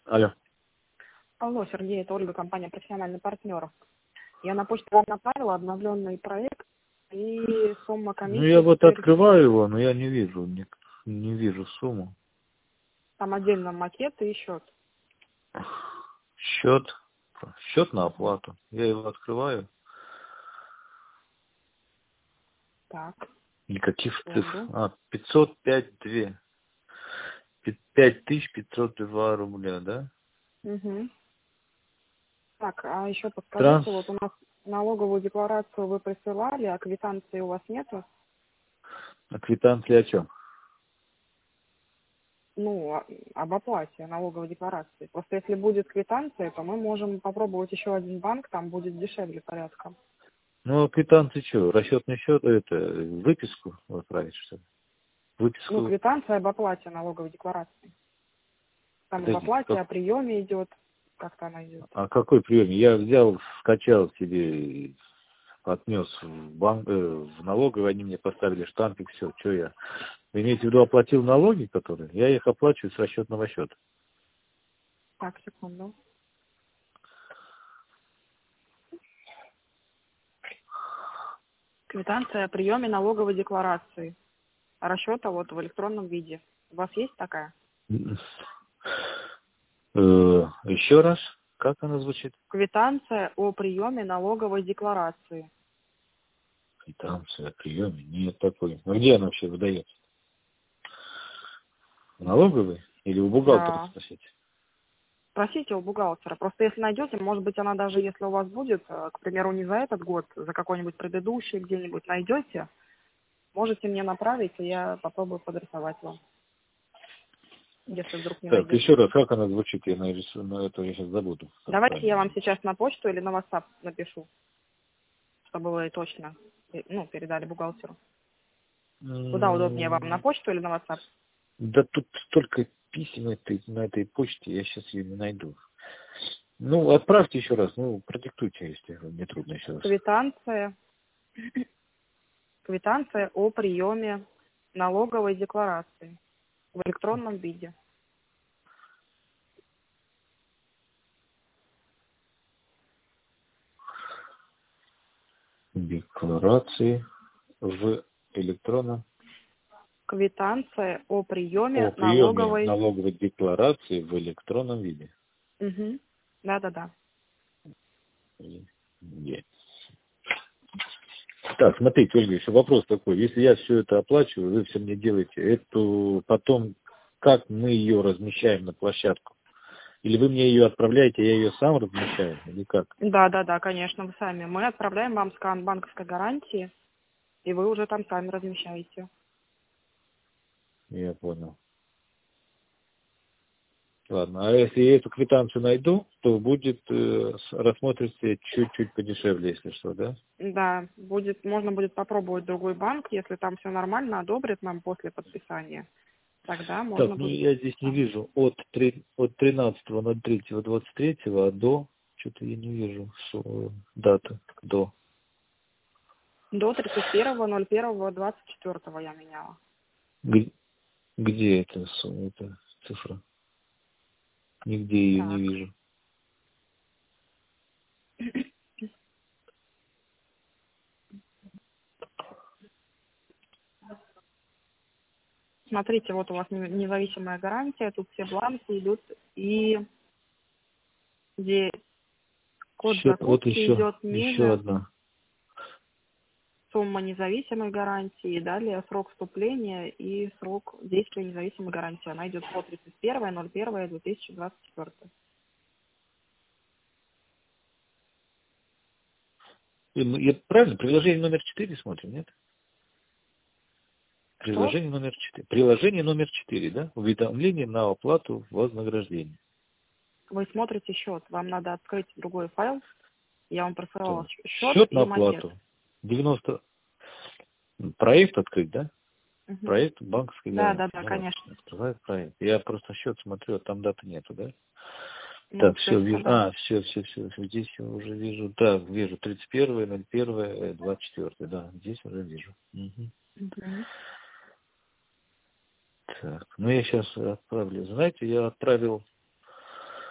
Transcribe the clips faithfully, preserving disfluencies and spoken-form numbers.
Алло. Алло, Сергей, это Ольга, компания «Профессиональный партнер». Я на почту вам направила обновленный проект и сумма Ну, я комиссии вот теперь открываю его, но я не вижу, не, не вижу сумму. там отдельно макет и счет. Счет, счет на оплату. Я его открываю. Так, Никаких цифр. секунду. А, пятьсот пять две. пять тысяч пятьсот два рубля, да? Угу. Так, а еще Транс. подскажите, вот у нас налоговую декларацию вы присылали, а квитанции у вас нету? А квитанция о чем? Ну, о- об оплате налоговой декларации. Просто если будет квитанция, то мы можем попробовать еще один банк, там будет дешевле порядка. Ну, а квитанция что? Расчетный счет, это выписку отправить, что ли? Ну, Выписку. квитанция об оплате налоговой декларации. Там об Подождите, оплате, как? о приеме идет, как-то она идет. А какой прием? Я взял, скачал себе, отнес в банк, э, в налоговую, они мне поставили штампик, все, что я. Вы имеете в виду, оплатил налоги, которые? Я их оплачиваю с расчетного счета. Так, секунду. Квитанция о приеме налоговой декларации. Расчета вот в электронном виде. У вас есть такая? Э, Еще раз, как она звучит? Квитанция о приеме налоговой декларации. Квитанция о приеме? Нет такой. А где она вообще выдается? В налоговой или у бухгалтера Да. спросить? Спросите у бухгалтера. Просто если найдете, может быть, она даже если у вас будет, э, к примеру, не за этот год, за какой-нибудь предыдущий где-нибудь найдете, можете мне направить, и я попробую подрисовать вам, если вдруг не Так, найдете. еще раз, как она звучит? Я нарисую, но это я сейчас забуду. Как Давайте я вам правильно. сейчас на почту или на WhatsApp напишу, чтобы вы точно э, ну, передали бухгалтеру. Куда удобнее вам, на М, почту или на WhatsApp? Да тут столько писем этой, на этой почте, я сейчас ее не найду. Ну, отправьте еще раз, ну, продиктуйте, если вам не трудно еще раз. Квитанция, квитанция о приеме налоговой декларации в электронном виде. Декларации в электронном Квитанция о о приеме приеме налоговой. налоговой декларации в электронном виде. Угу. Да-да-да. Есть. Так, смотрите, Ольга, еще вопрос такой. Если я все это оплачиваю, вы все мне делаете, это потом как мы ее размещаем на площадку? Или вы мне ее отправляете, я ее сам размещаю? Или как? Да-да-да, конечно, вы сами. Мы отправляем вам скан банковской гарантии, и вы уже там сами размещаете. Я понял. Ладно, а если я эту квитанцию найду, то будет э, с- рассмотрится чуть-чуть подешевле, если что, да? Да, будет, можно будет попробовать другой банк, если там все нормально, одобрят нам после подписания. Тогда можно Так, ну будет. я здесь не вижу от, три- от тринадцатого ноль третьего двадцать третьего, а до, что-то я не вижу су- даты, до. До тридцать первого ноль первого двадцать четвёртого я меняла. Г- Где эта, сумма, эта цифра? Нигде ее не Так. вижу. Смотрите, вот у вас не- независимая гарантия, тут все бланки идут, и где код Счет, вот закупки еще, идет еще ниже, одна. сумма независимой гарантии, и далее срок вступления и срок действия независимой гарантии. Она идет по тридцать первое ноль первое две тысячи двадцать четвёртое. И мы- я правильно, приложение номер четыре смотрим, нет? Что? Приложение номер четыре. Приложение номер четыре, да? Уведомление на оплату вознаграждения. Вы смотрите счет, вам надо открыть другой файл. Я вам Так. присылала счет Счет на и макет. оплату. девяносто. Проект открыть, да? Мгм. Проект банковской Да, да, гарантии. да, Ну ладно, конечно. открывает проект. Я просто счет смотрю, а там даты нету, да? Ну, Так, в все, принципе, вижу. да. А, все, все, все. Здесь я уже вижу. Так, вижу. тридцать первое ноль первое двадцать четвёртое. Да, здесь уже вижу. Мгм. Мгм. Так, ну я сейчас отправлю. Знаете, я отправил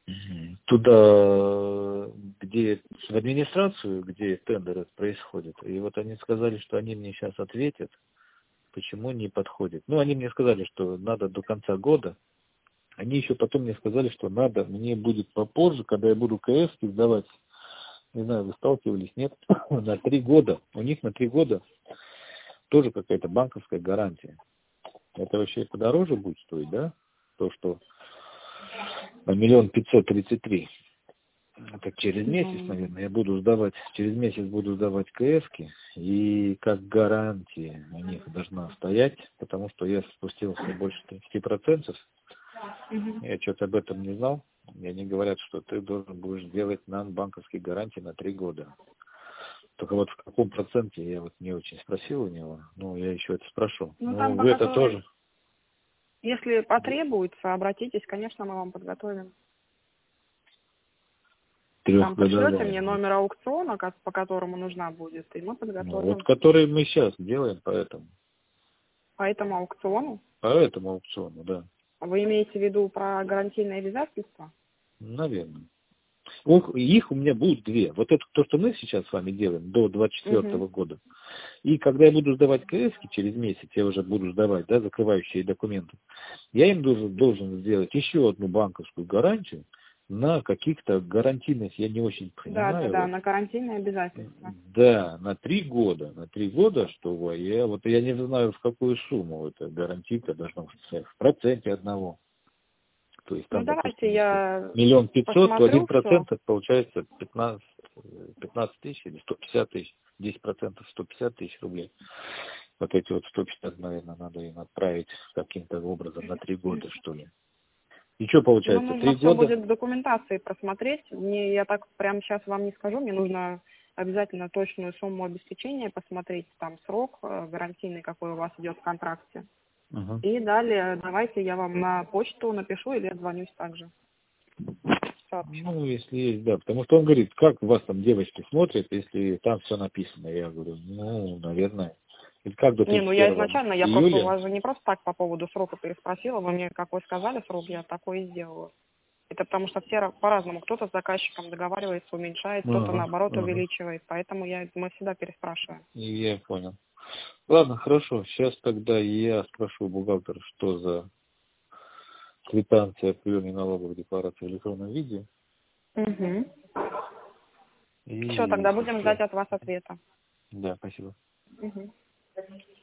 Мгм. Туда, где в администрацию, где тендеры происходят. И вот они сказали, что они мне сейчас ответят, почему не подходит. Ну, они мне сказали, что надо до конца года. Они еще потом мне сказали, что надо, мне будет попозже, когда я буду КС сдавать. Не знаю, вы сталкивались, нет? На три года. У них на три года тоже какая-то банковская гарантия. Это вообще подороже будет стоить, да? То, что миллион пятьсот тридцать три. Это через месяц, Ну, наверное, я буду сдавать, через месяц буду сдавать КСки, и как гарантия у них должна стоять, потому что я спустился больше тридцати процентов. мгм. Я что-то об этом не знал. И они говорят, что ты должен будешь делать нам банковские гарантии на три года. Только вот в каком проценте, я вот не очень спросил у него, но я еще это спрошу. Ну, там Ну, по вы это которой, тоже если потребуется, обратитесь, конечно, мы вам подготовим. Там пришлете трехгодовая. мне номер аукциона, как- по которому нужна будет, и мы Ну, вот подготовим. который мы сейчас делаем по этому, По этому аукциону по этому аукциону, да, вы имеете в виду про гарантийные обязательства? наверное. Ох, их у меня будут две. Вот это то, что мы сейчас с вами делаем до двадцать четвёртого Угу. года. И когда я буду сдавать КСки через месяц, я уже буду сдавать, да, закрывающие документы, я им должен, должен сделать еще одну банковскую гарантию на каких-то гарантийных, я не очень Да, да, да, понимаю, на гарантийные обязательства. да, на три года, на три года, что я вот я не знаю, в какую сумму эта гарантийка должна быть, в проценте одного. То есть Ну, там, давайте допустим, если я миллион пятьсот, то один посмотрю все. процент это получается пятнадцать, пятнадцать тысяч или сто пятьдесят тысяч, десять процентов сто пятьдесят тысяч рублей. Вот эти вот сто пятьдесят, наверное, надо им отправить каким-то образом на три года, что ли. И что Но получается? нужно Три все года? будет в документации просмотреть. Мне, я так прямо сейчас вам не скажу. Мне нужно обязательно точную сумму обеспечения посмотреть, там срок э, гарантийный, какой у вас идет в контракте. Ага. И далее давайте я вам на почту напишу или отзвонюсь также. Сообщу. Ну, если есть, да. Потому что он говорит, как вас там девочки смотрят, если там все написано. Я говорю, ну, наверное. И как до Не, ну тридцать я первого изначально, я просто у июля? вас же не просто так по поводу срока переспросила. Вы мне какой сказали срок, я такой и сделала. Это потому что все ра- по-разному. Кто-то с заказчиком договаривается, уменьшает, кто-то Ага, наоборот ага. увеличивает. Поэтому я, мы всегда переспрашиваем. И я понял. Ладно, хорошо. Сейчас тогда я спрошу у бухгалтера, что за квитанция о приеме налоговой декларации в электронном виде. Угу. И Все, тогда если будем ждать что. от вас ответа. Да, спасибо. Угу.